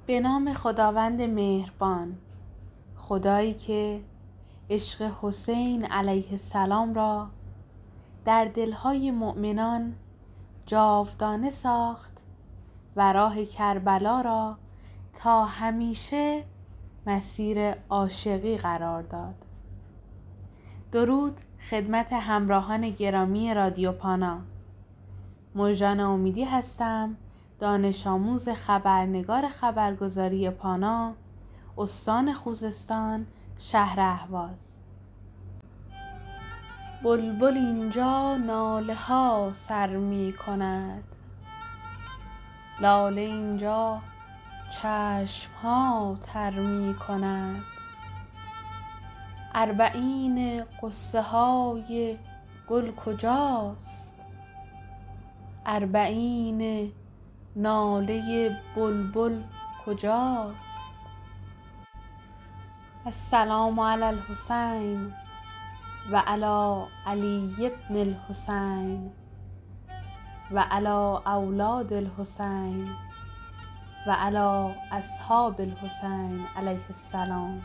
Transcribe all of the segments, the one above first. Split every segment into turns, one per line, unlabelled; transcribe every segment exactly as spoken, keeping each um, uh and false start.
به نام خداوند مهربان، خدایی که عشق حسین علیه السلام را در دلهای مؤمنان جاودانه ساخت و راه کربلا را تا همیشه مسیر عاشقی قرار داد. درود خدمت همراهان گرامی رادیو پانا. مرجان امیدی هستم، دانش آموز خبرنگار خبرگزاری پانا، استان خوزستان، شهر اهواز. بلبل اینجا ناله ها سر می کند، لاله اینجا چشم ها تر می کند. اربعین قصه های گل کجاست؟ اربعین ناله بلبل کجاست؟ السلام علی الحسین و علی علی ابن الحسین و علی اولاد الحسین و علی اصحاب الحسین علیه السلام.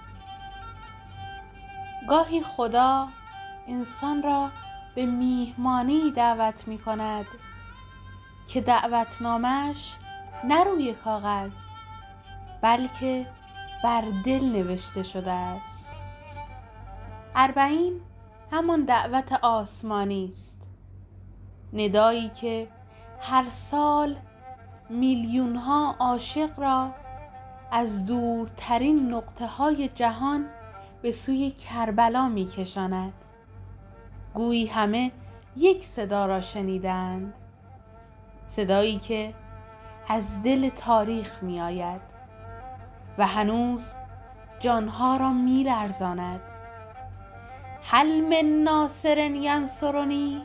گاهی خدا انسان را به میهمانی دعوت می کند که دعوتنامه‌اش نه روی کاغذ بلکه بر دل نوشته شده است. اربعین همان دعوت آسمانی است، ندایی که هر سال میلیون ها عاشق را از دورترین نقطه های جهان به سوی کربلا می کشاند. گویی همه یک صدا را شنیدند، صدایی که از دل تاریخ می آید و هنوز جانها را می لرزاند. هل من ناصر ینصرنی؟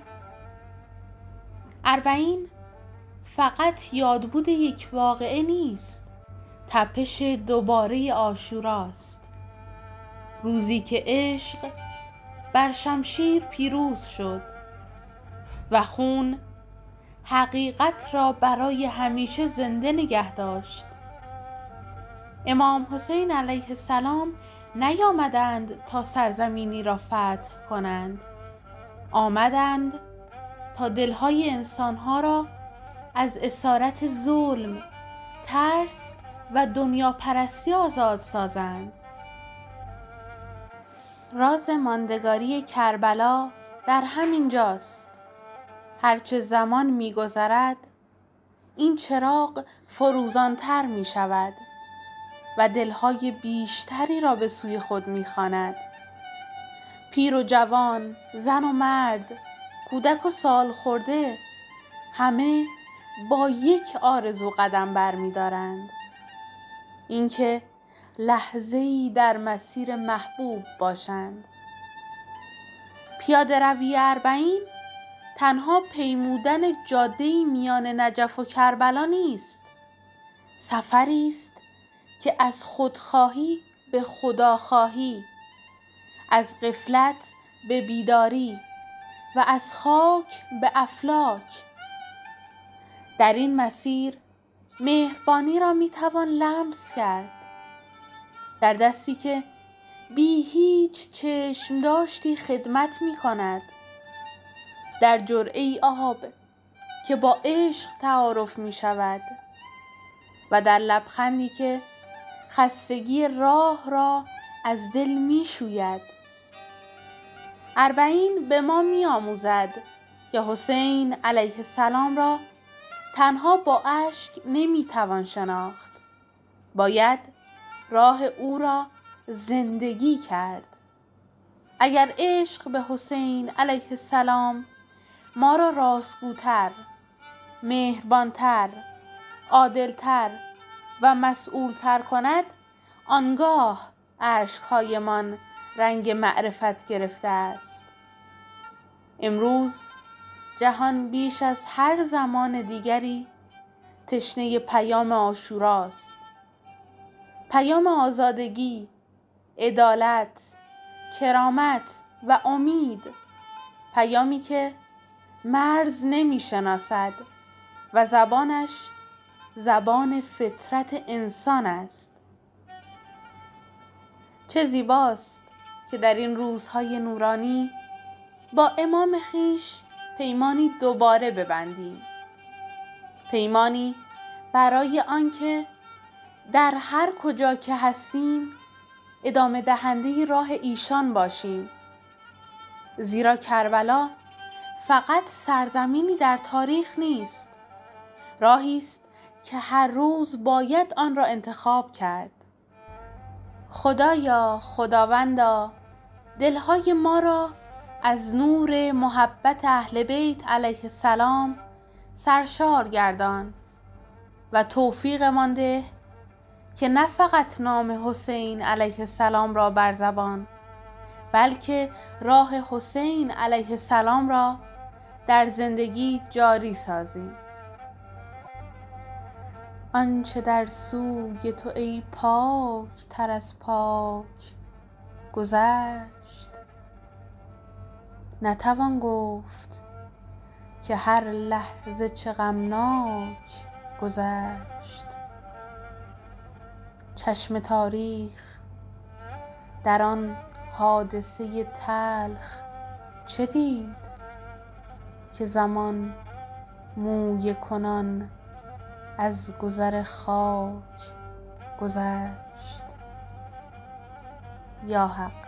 اربعین فقط یادبود یک واقعه نیست، تپش دوباره عاشوراست، روزی که عشق بر شمشیر پیروز شد و خون حقیقت را برای همیشه زنده نگه داشت. امام حسین علیه السلام نیامدند تا سرزمینی را فتح کنند، آمدند تا دلهای انسانها را از اسارت ظلم، ترس و دنیا پرستی آزاد سازند. راز ماندگاری کربلا در همین جاست. هرچه زمان می گذرد این چراغ فروزانتر می شود و دلهای بیشتری را به سوی خود می خواند. پیر و جوان، زن و مرد، کودک و سال خورده، همه با یک آرزو قدم بر می دارند، اینکه لحظه‌ای در مسیر محبوب باشند. پیاده روی اربعین تنها پیمودن جاده‌ای میان نجف و کربلا نیست، سفری است که از خودخواهی به خداخواهی، از غفلت به بیداری و از خاک به افلاک. در این مسیر مهربانی را میتوان لمس کرد، در دستی که بی هیچ چشم داشتی خدمت می کند، در جرعه‌ای آب که با عشق تعارف می شود و در لبخندی که خستگی راه را از دل می شوید. اربعین به ما می آموزد که حسین علیه السلام را تنها با اشک نمی توان شناخت، باید راه او را زندگی کرد. اگر عشق به حسین علیه السلام ما را راستگوتر، مهربانتر، عادلتر و مسئولتر کند، آنگاه اشکهایمان رنگ معرفت گرفته است. امروز جهان بیش از هر زمان دیگری تشنه پیام عاشوراست، پیام آزادگی، عدالت، کرامت و امید، پیامی که مرز نمی شناسد و زبانش زبان فطرت انسان است. چه زیباست که در این روزهای نورانی با امام خویش پیمانی دوباره ببندیم، پیمانی برای آنکه در هر کجا که هستیم ادامه دهنده راه ایشان باشیم، زیرا کربلا فقط سرزمینی در تاریخ نیست، راهی است که هر روز باید آن را انتخاب کرد. خدایا، خداوندا، دلهای ما را از نور محبت اهل بیت علیه السلام سرشار گردان و توفیق مان ده که نه فقط نام حسین علیه السلام را بر زبان، بلکه راه حسین علیه السلام را در زندگی جاری سازیم. آنچه در سوی تو ای پاک تر از پاک گذشت، نتوان گفت که هر لحظه چه غمناک گذشت. چشم تاریخ در آن حادثه تلخ چه دید که زمان مویه کنان از گذر خاک گذشت. یا حق.